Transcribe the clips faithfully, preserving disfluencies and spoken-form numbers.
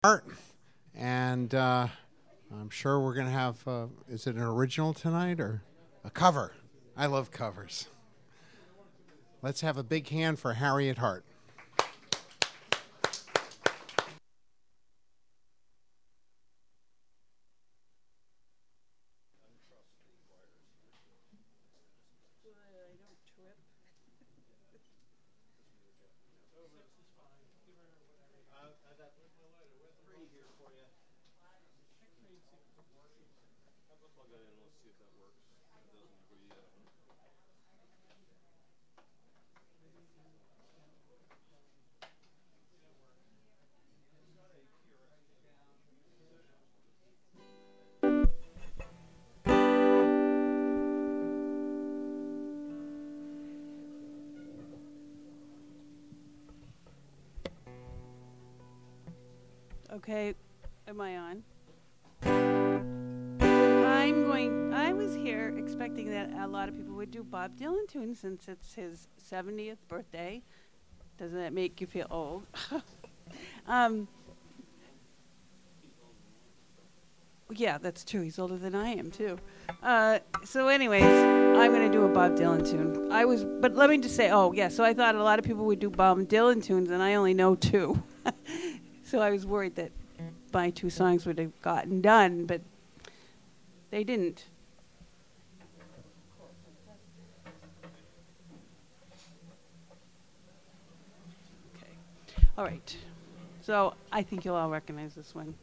Art, and uh, I'm sure we're going to have, uh, is it an original tonight or a cover? I love covers. Let's have a big hand for Harriet Hart. Okay, am I on? I'm going, I was here expecting that a lot of people would do Bob Dylan tunes since it's his seventieth birthday. Doesn't that make you feel old? um, yeah, that's true. He's older than I am, too. Uh, so anyways, I'm going to do a Bob Dylan tune. I was, but let me just say, oh, yeah, so I thought a lot of people would do Bob Dylan tunes, and I only know two. So I was worried that my two songs would have gotten done, but they didn't. Okay. All right. So I think you'll all recognize this one.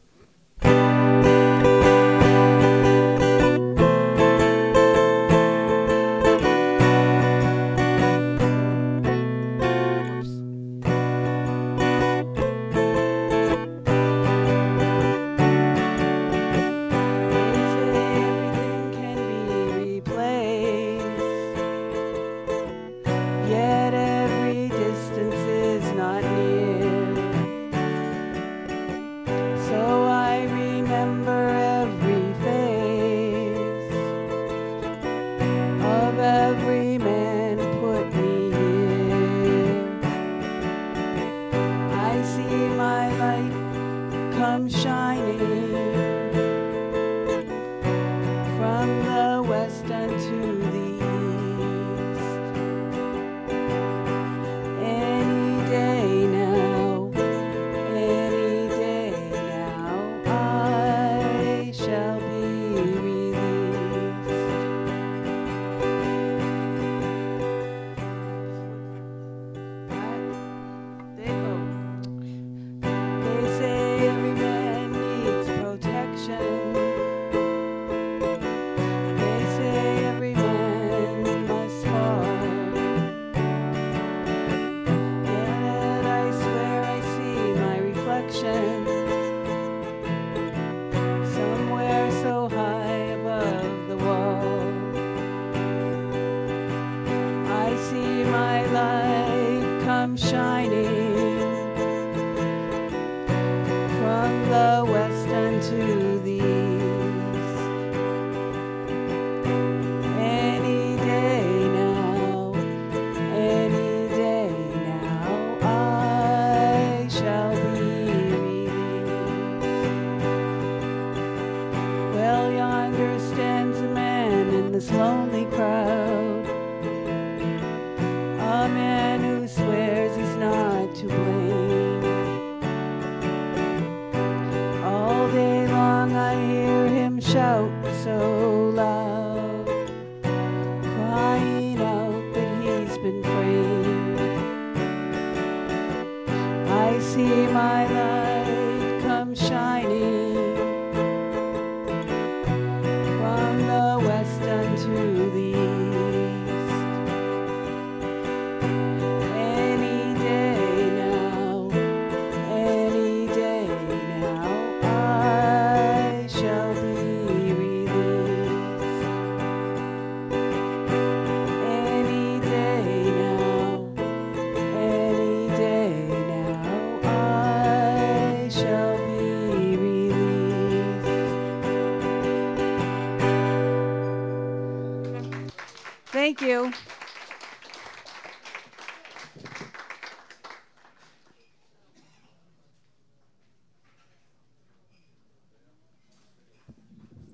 Thank you.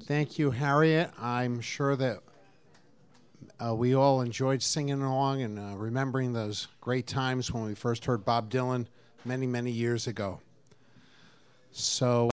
Thank you, Harriet. I'm sure that uh, we all enjoyed singing along and uh, remembering those great times when we first heard Bob Dylan many, many years ago. So.